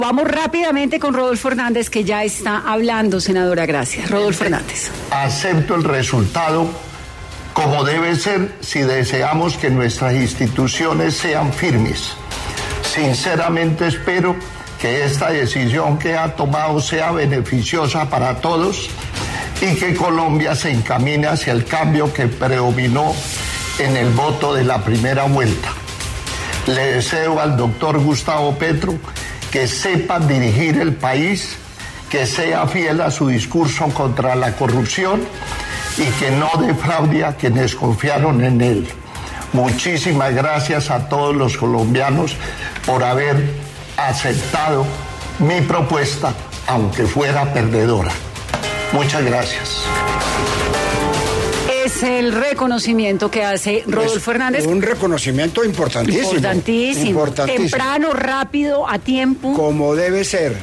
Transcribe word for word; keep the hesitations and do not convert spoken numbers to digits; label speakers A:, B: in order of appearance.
A: Vamos rápidamente con Rodolfo Hernández, que ya está hablando, senadora. Gracias. Rodolfo Hernández.
B: Acepto el resultado como debe ser si deseamos que nuestras instituciones sean firmes. Sinceramente espero que esta decisión que ha tomado sea beneficiosa para todos y que Colombia se encamine hacia el cambio que predominó en el voto de la primera vuelta. Le deseo al doctor Gustavo Petro que sepa dirigir el país, que sea fiel a su discurso contra la corrupción y que no defraude a quienes confiaron en él. Muchísimas gracias a todos los colombianos por haber aceptado mi propuesta, aunque fuera perdedora. Muchas gracias.
A: Es el reconocimiento que hace Rodolfo
C: Es
A: Hernández.
C: Un reconocimiento importantísimo.
A: Importantísimo.
C: Importantísimo.
A: Temprano, rápido, a tiempo.
C: Como debe ser.